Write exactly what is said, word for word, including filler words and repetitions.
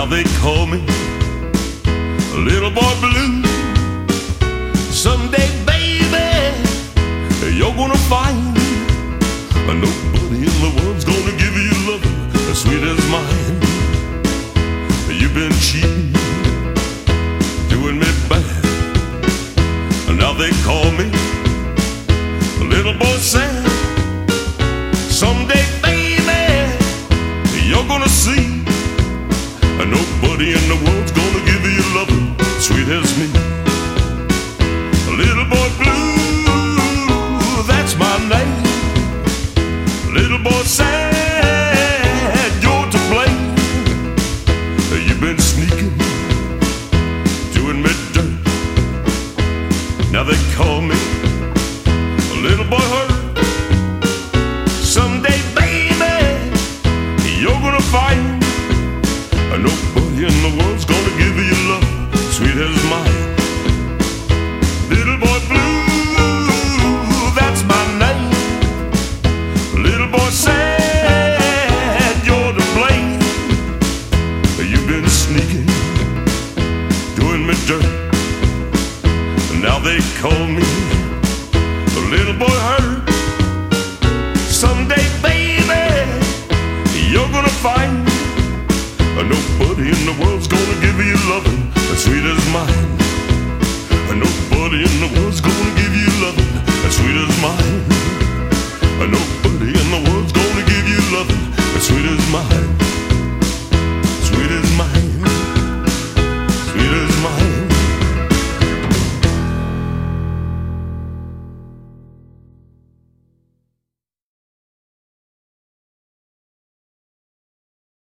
they call me Little Boy Blue. Someday, baby, you're gonna find nobody in the world's gonna give you love as sweet as mine. You've been cheating, doing me bad. Now they call me Little Boy Sad. Someday, baby, you're gonna see nobody in the world's gonna give you love as sweet as me. Little Boy Blue, that's my name. Little boy sad, you're to blame. You've been sneaking, doing me dirt. Now they call me Little Boy Hurt. Someday, baby, you're gonna find nobody in the world's gonna give you love sweet as mine. Little Boy Blue, that's my name. Little boy sad, you're to blame. You've been sneaking, doing me dirt. Now they call me Little Boy Hurt. Someday, baby, you're gonna find nobody in the world's gonna give you loving as sweet as mine.